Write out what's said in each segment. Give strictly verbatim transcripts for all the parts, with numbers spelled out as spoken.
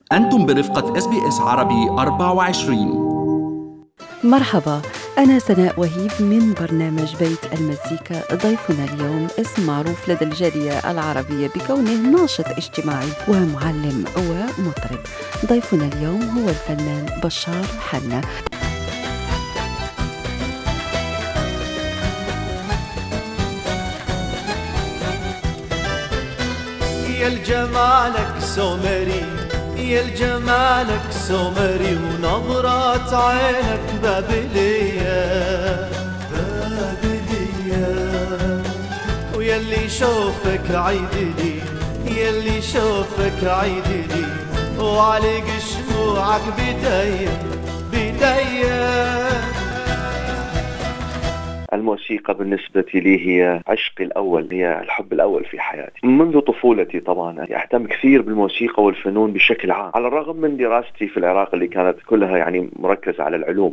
أنتم برفقة إس بي إس عربي أربعة وعشرين. مرحبا، أنا سناء وهيب من برنامج بيت المزيكا. ضيفنا اليوم اسم معروف لدى الجالية العربية بكونه ناشط اجتماعي ومعلم ومطرب. ضيفنا اليوم هو الفنان بشار حنا. يا الجمالك سومري، يا الجمالك سومري، ونظرات عينك بابلية بابلية، ويلي يشوفك عيدلي، يلي يشوفك عيدلي، وعليق شموعك بداية بداية. الموسيقى بالنسبة لي هي عشقي الأول، هي الحب الأول في حياتي منذ طفولتي. طبعا أهتم كثير بالموسيقى والفنون بشكل عام، على الرغم من دراستي في العراق اللي كانت كلها يعني مركزة على العلوم.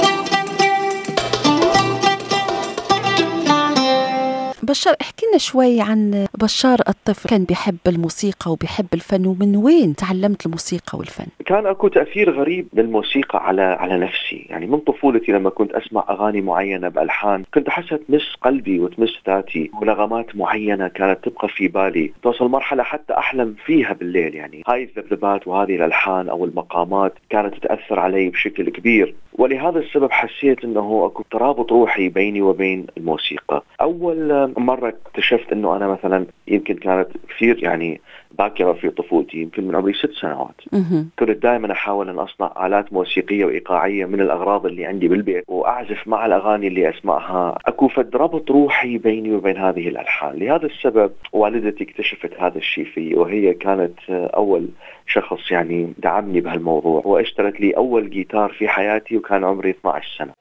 بشار، احكي لنا شوي عن بشار الطفل. كان بيحب الموسيقى وبيحب الفن، ومن وين تعلمت الموسيقى والفن؟ كان اكو تأثير غريب للموسيقى على على نفسي، يعني من طفولتي لما كنت اسمع اغاني معينة بألحان كنت احسها تمس قلبي وتمس ذاتي، ونغمات معينة كانت تبقى في بالي، توصل مرحلة حتى احلم فيها بالليل. يعني هاي الذبذبات وهذه الالحان او المقامات كانت تأثر علي بشكل كبير، ولهذا السبب حسيت انه اكو ترابط روحي بيني وبين الموسيقى. اول مرة اكتشفت انه انا مثلا يمكن كانت كثير يعني باكرة في طفولتي، يمكن من عمري ست سنوات كنت دائما احاول ان اصنع آلات موسيقية وايقاعية من الاغراض اللي عندي بالبيت، واعزف مع الاغاني اللي اسمعها. اكو فد ربط روحي بيني وبين هذه الالحان. لهذا السبب والدتي اكتشفت هذا الشيء فيه، وهي كانت اول شخص يعني دعمني بهالموضوع، واشترت لي اول جيتار في حياتي وكان عمري اثني عشر سنة.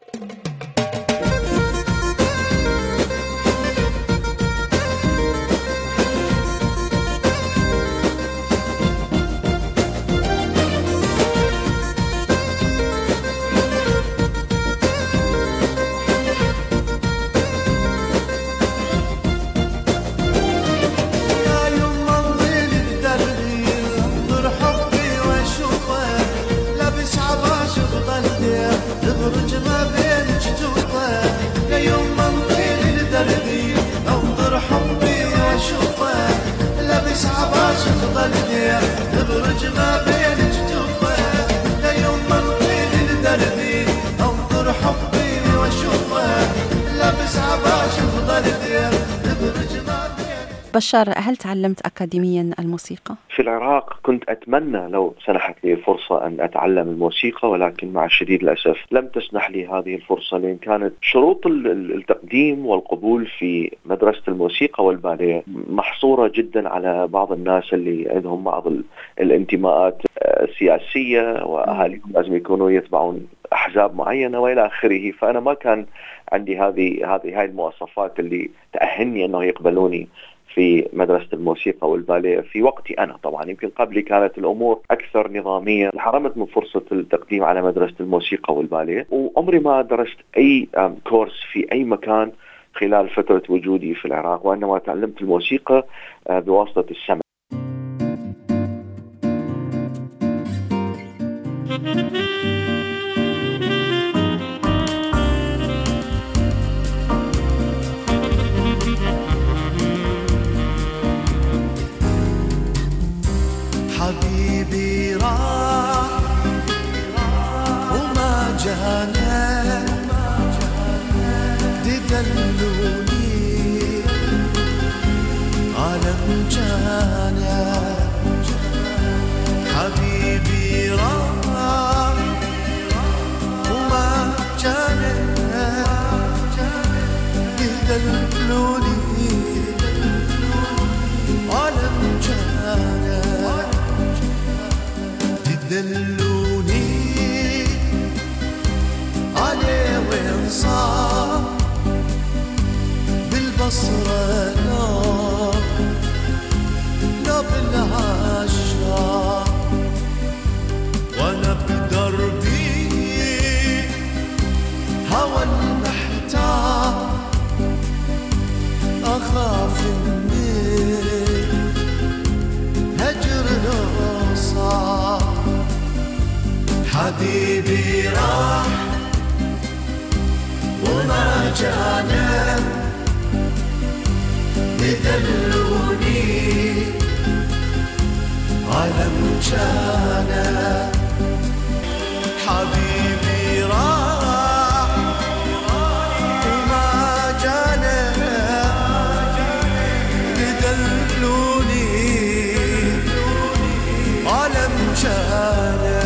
بشار، هل تعلمت أكاديميا الموسيقى؟ في العراق كنت أتمنى لو سنحت لي الفرصة أن أتعلم الموسيقى، ولكن مع شديد الأسف لم تسنح لي هذه الفرصة، لأن كانت شروط التقديم والقبول في مدرسة الموسيقى والباليه محصورة جدا على بعض الناس اللي عندهم بعض الانتماءات السياسية، وأهاليهم لازم يكونوا يتبعون أحزاب معينة وإلى آخره. فأنا ما كان عندي هذه هذه هاي المواصفات اللي تأهلني أنه يقبلوني في مدرسة الموسيقى والباليه في وقتي أنا. طبعا يمكن قبلي كانت الأمور أكثر نظامية، حرمت من فرصة التقديم على مدرسة الموسيقى والباليه، وعمري ما درست أي كورس في أي مكان خلال فترة وجودي في العراق، وإنما تعلمت الموسيقى بواسطة السمع. حبيبي راح وما جانا، تدلوني عالم جانا. حبيبي راح وما جانا، تدلوني عالم جانا. دلوني عليه وين صار بالبصرة، لا لا بالعشرة، وانا بدربي هوى المحتار، اخاف مني هجر لو صار. حبيبي راح وما جانا يدلوني على مجانا حبيبي راح وما جانا يدلوني على مجانا.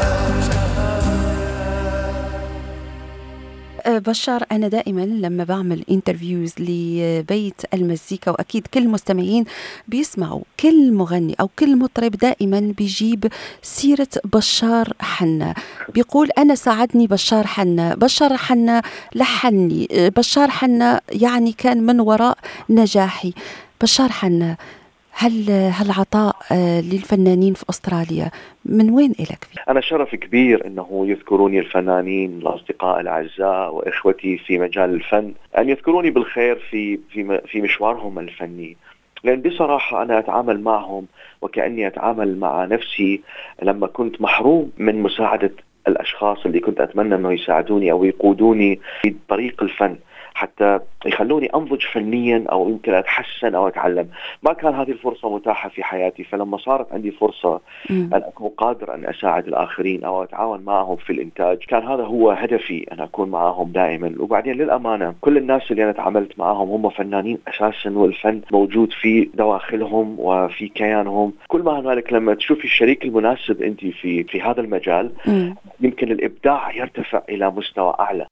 بشار، أنا دائما لما بعمل انترفيوز لبيت المزيكا، وأكيد كل المستمعين بيسمعوا كل مغني أو كل مطرب دائما بيجيب سيرة بشار حنا، بيقول أنا ساعدني بشار حنا، بشار حنا لحني، بشار حنا يعني كان من وراء نجاحي. بشار حنا، هل هالعطاء للفنانين في أستراليا من وين إلك فيه؟ أنا شرف كبير أنه يذكروني الفنانين الأصدقاء الأعزاء وإخوتي في مجال الفن أن يذكروني بالخير في في في مشوارهم الفني، لأن بصراحة أنا أتعامل معهم وكأني أتعامل مع نفسي لما كنت محروم من مساعدة الأشخاص اللي كنت أتمنى أنه يساعدوني أو يقودوني في طريق الفن حتى يخلوني أنضج فنيا أو يمكن أتحسن أو أتعلم. ما كان هذه الفرصة متاحة في حياتي، فلما صارت عندي فرصة م. أن أكون قادر أن أساعد الآخرين أو أتعاون معهم في الإنتاج، كان هذا هو هدفي، أن أكون معهم دائما. وبعدين للأمانة كل الناس اللي أنا تعاملت معهم هم فنانين أساسا، والفن موجود في دواخلهم وفي كيانهم. كل ما هنالك لما تشوفي الشريك المناسب أنت في في هذا المجال م. يمكن الإبداع يرتفع إلى مستوى أعلى.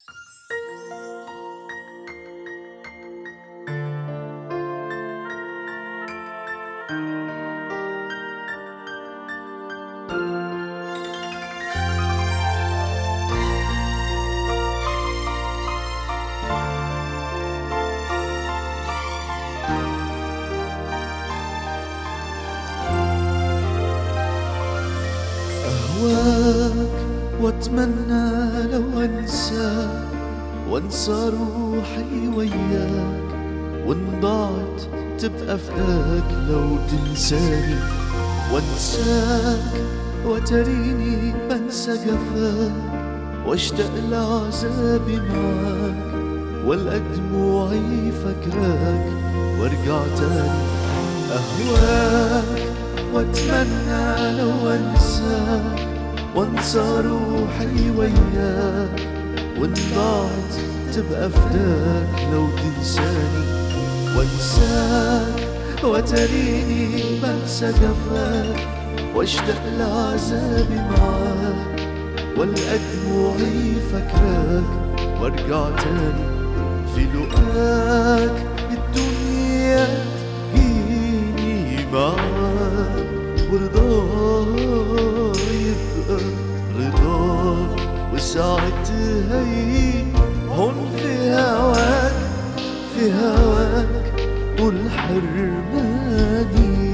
واتمنى لو انسى وانسى روحي وياك، وان ضاعت تبقى فداك لو تنساني، وانساك وتريني بنسى جفاك، واشتاق لعذابي معاك، والقى دموعي فاكراك، وارجع تاني اهواك. واتمنى لو انساك وانسى روحي وياك، وان ضاعت تبقى فداك لو تنساني، وانساك وتريني بنسى جفاك، واشتاق لعذابي معاك، والقى دموعي فاكراك، وارجع تاني في لقاك الدنيا تجيني معاك، ورضاك يبقى رضاك، وساعتها هون في هواك في هواك طول حرماني.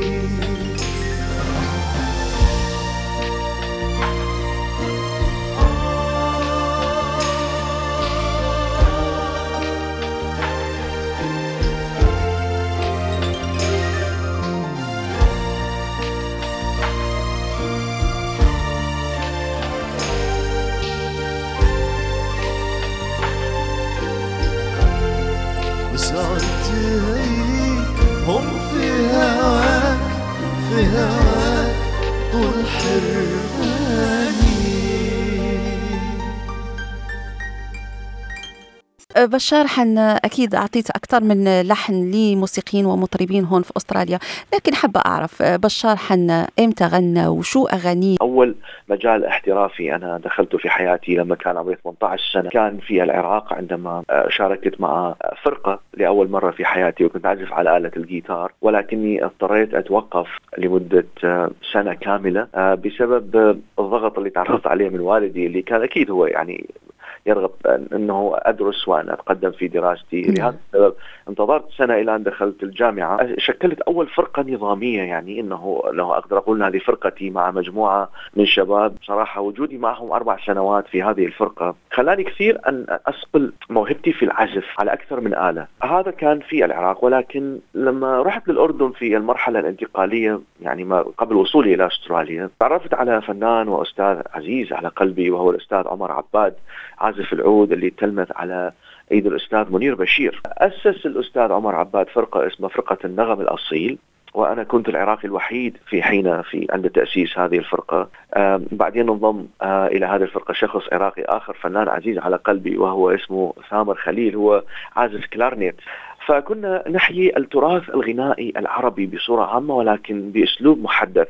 هم في هواك في هواك طول حرماني. بشار حنا، أكيد أعطيت أكثر من لحن لموسيقيين ومطربين هون في أستراليا، لكن حابة أعرف بشار حنا إمتى غنى وشو أغانيه؟ أول مجال احترافي أنا دخلته في حياتي لما كان عمري ثمانية عشر سنة، كان في العراق عندما شاركت مع فرقة لأول مرة في حياتي، وكنت أعزف على آلة الجيتار، ولكني اضطريت أتوقف لمدة سنة كاملة بسبب الضغط اللي تعرضت عليه من والدي، اللي كان أكيد هو يعني يرغب أنه أدرس وأن أتقدم في دراستي. لهذا السبب انتظرت سنة إلى أن دخلت الجامعة. شكلت أول فرقة نظامية، يعني أنه أنه أقدر أقول هذه فرقتي مع مجموعة من شباب. صراحة وجودي معهم أربع سنوات في هذه الفرقة خلاني كثير أن أصقل موهبتي في العزف على أكثر من آلة. هذا كان في العراق، ولكن لما رحت للأردن في المرحلة الانتقالية، يعني ما قبل وصولي إلى أستراليا، تعرفت على فنان وأستاذ عزيز على قلبي، وهو الأستاذ عمر عباد عازف العود اللي تلمذ على ايد الاستاذ منير بشير. اسس الاستاذ عمر عباد فرقه اسمها فرقه النغم الاصيل، وانا كنت العراقي الوحيد في حين في عند تاسيس هذه الفرقه. بعدين انضم الى هذه الفرقه شخص عراقي اخر، فنان عزيز على قلبي، وهو اسمه ثامر خليل، هو عازف كلارنيت. فكنا نحيي التراث الغنائي العربي بصوره عامه ولكن باسلوب محدث.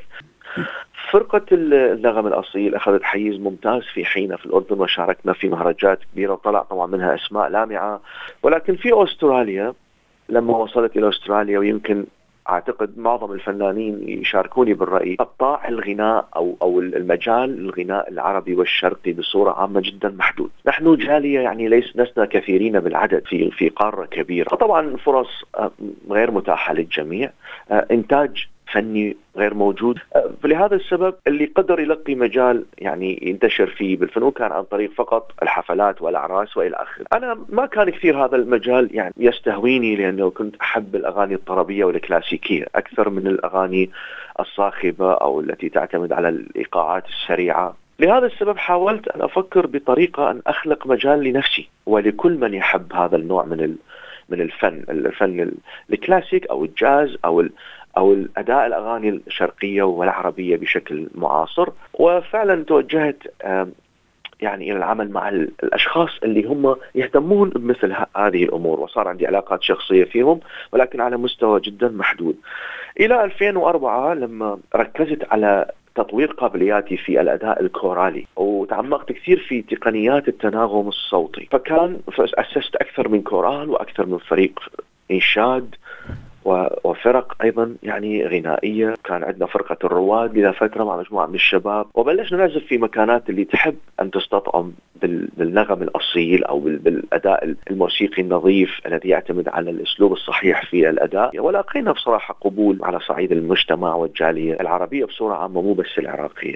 فرقة النغم الأصيل أخذت حيز ممتاز في حين في الأردن، وشاركنا في مهرجات كبيرة وطلع طبعا منها أسماء لامعة. ولكن في أستراليا، لما وصلت إلى أستراليا، ويمكن أعتقد معظم الفنانين يشاركوني بالرأي، قطاع الغناء أو أو المجال الغناء العربي والشرقي بصورة عامة جدا محدود. نحن جالية يعني ليس لسنا كثيرين بالعدد في في قارة كبيرة، طبعا فرص غير متاحة للجميع، إنتاج فني غير موجود. فلهذا السبب اللي قدر يلقي مجال يعني ينتشر فيه بالفنون كان عن طريق فقط الحفلات والأعراس وإلى آخره. أنا ما كان كثير هذا المجال يعني يستهويني، لأنه كنت أحب الأغاني الطربية والكلاسيكية أكثر من الأغاني الصاخبة أو التي تعتمد على الإيقاعات السريعة. لهذا السبب حاولت أن أفكر بطريقة أن أخلق مجال لنفسي ولكل من يحب هذا النوع من ال من الفن الفن الكلاسيك أو الجاز أو أو الأداء الأغاني الشرقية والعربية بشكل معاصر. وفعلا توجهت يعني إلى العمل مع الأشخاص اللي هم يهتمون بمثل هذه الأمور، وصار عندي علاقات شخصية فيهم ولكن على مستوى جدا محدود. إلى ألفين وأربعة لما ركزت على تطوير قابلياتي في الأداء الكورالي وتعمقت كثير في تقنيات التناغم الصوتي، فكان أسست أكثر من كورال وأكثر من فريق إنشاد وفرق أيضا يعني غنائية. كان عندنا فرقة الرواد لذا فترة مع مجموعة من الشباب، وبلشنا نعزف في مكانات اللي تحب أن تستطعم بالنغم الأصيل أو بالأداء الموسيقي النظيف الذي يعتمد على الأسلوب الصحيح في الأداء. ولقينا بصراحة قبول على صعيد المجتمع والجالية العربية بصورة عامة، مو بس العراقية.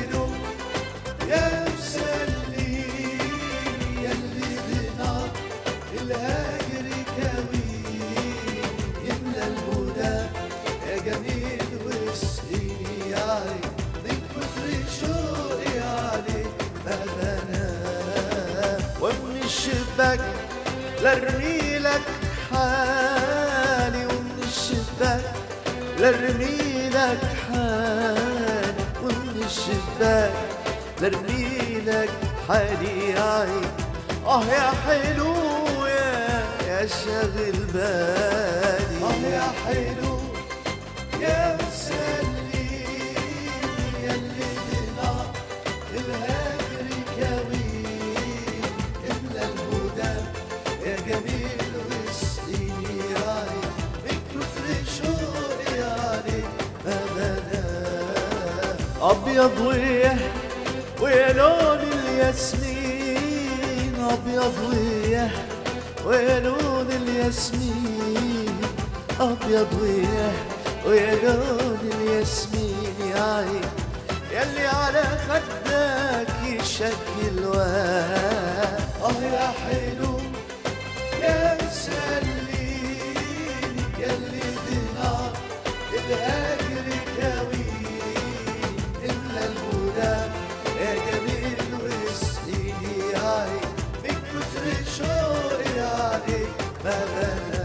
لرمي لك حالي ومن الشباك، لرمي لك حالي ومن الشباك، لرمي لك حالي يا عين. اه يا حلو يا يا شاغل بالي، اه يا حلو يا مسلي يلي دنا الهاجر كوين املا الهدى يا جميل واسقيني يا عين من كتر شوقي عليك أبدا. أبيض ويا ويا لون الياسمين، أبيض ويا ويا لون الياسمين، أبيض ويا ويا لون الياسمين يا عين يلي على خدك يشكل واد. آه يا حلو يا مسلين يلي دنا الهاجر كوين إلا الهدى يا جميل واسقيني يا عين من كتر شوقي عليك ما بنام.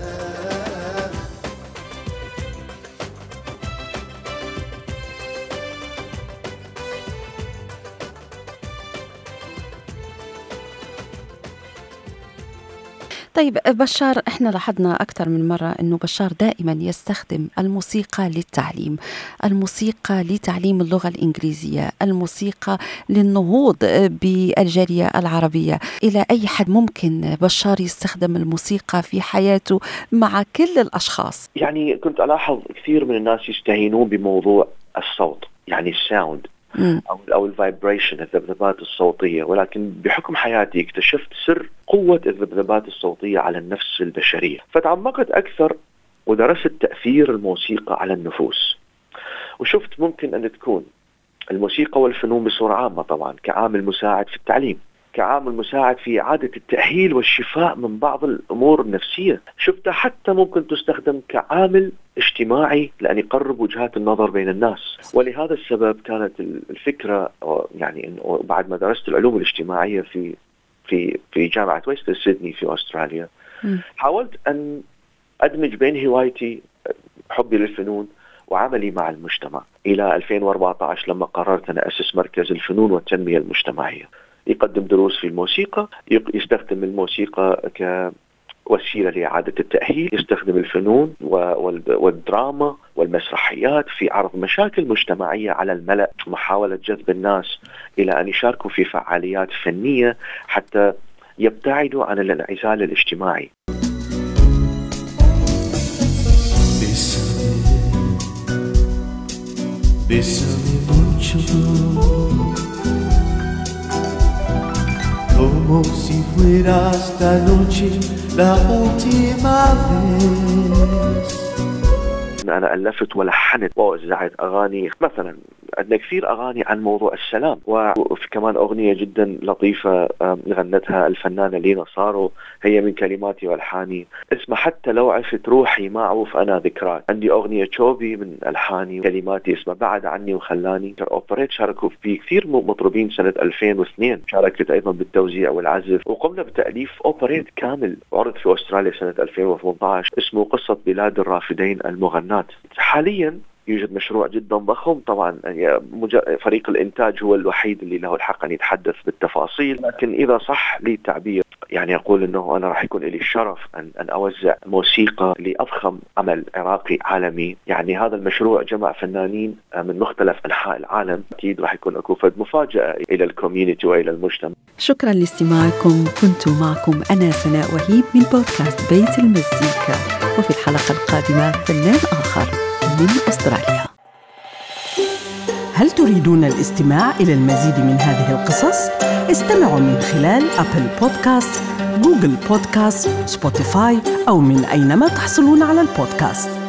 طيب بشار، احنا لاحظنا أكثر من مرة أنه بشار دائما يستخدم الموسيقى للتعليم، الموسيقى لتعليم اللغة الإنجليزية، الموسيقى للنهوض بالجالية العربية. إلى أي حد ممكن بشار يستخدم الموسيقى في حياته مع كل الأشخاص؟ يعني كنت ألاحظ كثير من الناس يستهينون بموضوع الصوت، يعني الساوند، أو أو الفايبريشن، الذبذبات الصوتية. ولكن بحكم حياتي اكتشفت سر قوة الذبذبات الصوتية على النفس البشرية، فتعمقت أكثر ودرست تأثير الموسيقى على النفوس، وشفت ممكن أن تكون الموسيقى والفنون بصورة عامة طبعا كعامل مساعد في التعليم، كعامل مساعد في إعادة التأهيل والشفاء من بعض الأمور النفسية. شفتها حتى ممكن تستخدم كعامل اجتماعي لأن يقرب وجهات النظر بين الناس. ولهذا السبب كانت الفكرة يعني إنه بعد ما درست العلوم الاجتماعية في في في جامعة ويست سيدني في أستراليا، حاولت أن أدمج بين هوايتي حبي للفنون وعملي مع المجتمع إلى ألفين وأربعة عشر لما قررت أن أسس مركز الفنون والتنمية المجتمعية، يقدم دروس في الموسيقى، يستخدم الموسيقى كوسيلة لإعادة التأهيل، يستخدم الفنون والدراما والمسرحيات في عرض مشاكل مجتمعية على الملأ، محاولة جذب الناس إلى أن يشاركوا في فعاليات فنية حتى يبتعدوا عن الانعزال الاجتماعي. Bésame mucho, como si fuera esta noche la última vez. أنا ألفت ولحنت ووزعت أغاني، مثلا عندنا كثير أغاني عن موضوع السلام، وفي كمان أغنية جدا لطيفة غنتها الفنانة لينا صارو، هي من كلماتي والحاني، اسمها حتى لو عفت روحي ما أعوف أنا ذكراك. عندي أغنية تشوبي من ألحاني كلماتي اسمها بعد عني وخلاني. أوبريت شاركوا فيه كثير مطربين سنة ألفين واثنين، شاركت أيضا بالتوزيع والعزف، وقمنا بتأليف أوبريت كامل عرض في أستراليا سنة ألفين وثمانية عشر اسمه قصة بلاد الرافدين المغنات. حاليا يوجد مشروع جدا ضخم، طبعا فريق الإنتاج هو الوحيد اللي له الحق أن يتحدث بالتفاصيل، لكن إذا صح لي التعبير يعني أقول أنه أنا راح يكون لي الشرف أن, أن أوزع موسيقى لأضخم عمل عراقي عالمي. يعني هذا المشروع جمع فنانين من مختلف أنحاء العالم، أكيد راح يكون أكو فد مفاجأة إلى الكوميونيتي وإلى المجتمع. شكرا لاستماعكم، كنت معكم أنا سناء وهيب من بودكاست بيت المزيكا، وفي الحلقة القادمة فنان آخر من أستراليا. هل تريدون الاستماع إلى المزيد من هذه القصص؟ استمعوا من خلال أبل بودكاست، جوجل بودكاست، سبوتيفاي أو من أينما تحصلون على البودكاست.